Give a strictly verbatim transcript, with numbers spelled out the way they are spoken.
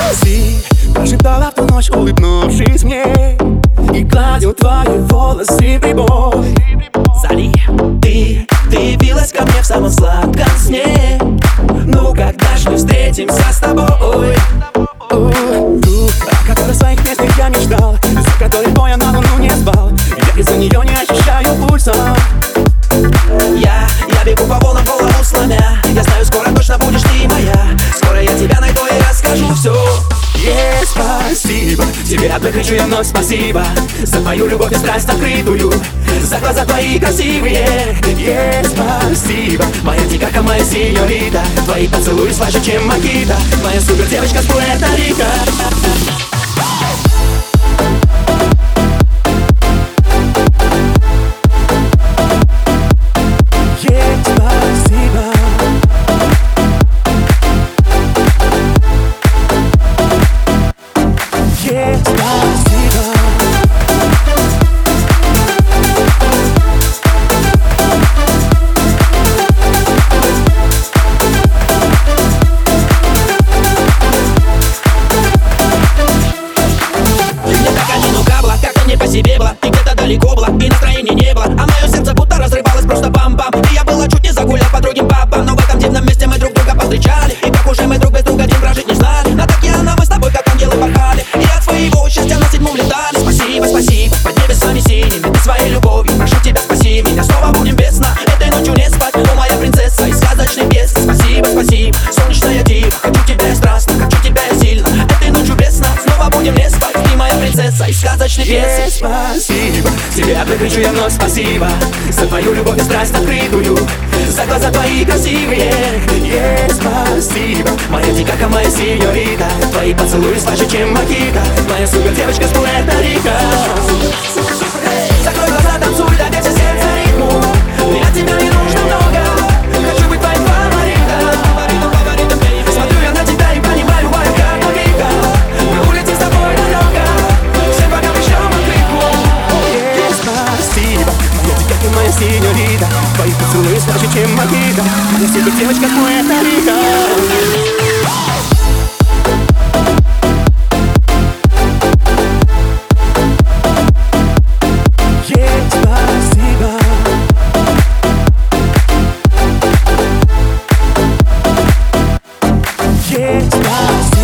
Спаси, прошептала в ту ночь, улыбнувшись мне, и гладил твои волосы прибой. Зали. Ты, ты явилась ко мне в самом сладком сне. Ну когда ж мы встретимся с тобой? Ту, о которой в своих песнях я мечтал, за которой боя на луну не спал. Я из-за нее не ощущаю пульса. Я, я бегу по волнам, голову сломя. Я знаю, скоро точно будешь ты моя. Скоро я тебя найду и расскажу все. Yeah, спасибо, тебе одной кричу я вновь спасибо за твою любовь и страсть открытую, за глаза твои красивые. Yeah, спасибо, моя тикака, моя сеньорита, твои поцелуи слаще, чем мохито, моя супер девочка с Пуэрто-Рико. Тебе было, ты где-то далеко была, и настроения не было, а мое сердце будто разрывалось просто бам-бам. И я была чуть не загулял по другим пабам, но в этом дивном месте мы друг друга повстречали. И как уже мы друг без друга день прожить не знали. На океана мы с тобой как ангелы порхали, и от своего счастья на седьмом летали. Спасибо, спасибо, под небесами синими, ты своей любовью, прошу тебя, спаси меня. Снова будем без сна, этой ночью не спать, о моя принцесса из сказочной песни. Спасибо, спасибо, солнечная дива, хочу тебя я страстно, хочу тебя я сильно. Этой ночью без сна, снова будем не спать, ты моя принцесса из сказочной песни. Yeah, спасибо, тебе одной кричу я вновь спасибо за твою любовь и страсть открытую, за глаза твои красивые. Yeah, спасибо, моя тикака, моя сеньорита, твои поцелуи слаще, чем мохито, моя супер девочка с Пуэрто-Рико. Закрой глаза, танцуй, добейся сердца ритму, мне от тебя не нужно много, хочу быть твоим фаворитом. Смотрю я на тебя и понимаю, моя как логика, мы улетим с тобой далеко, всем богам пришлем открытку. Yeah, спасибо, моя тикака, моя сеньорита, твои поцелуи слаще, чем мохито, моя супер девочка с Пуэрто-Рико. Yeah, spasibo.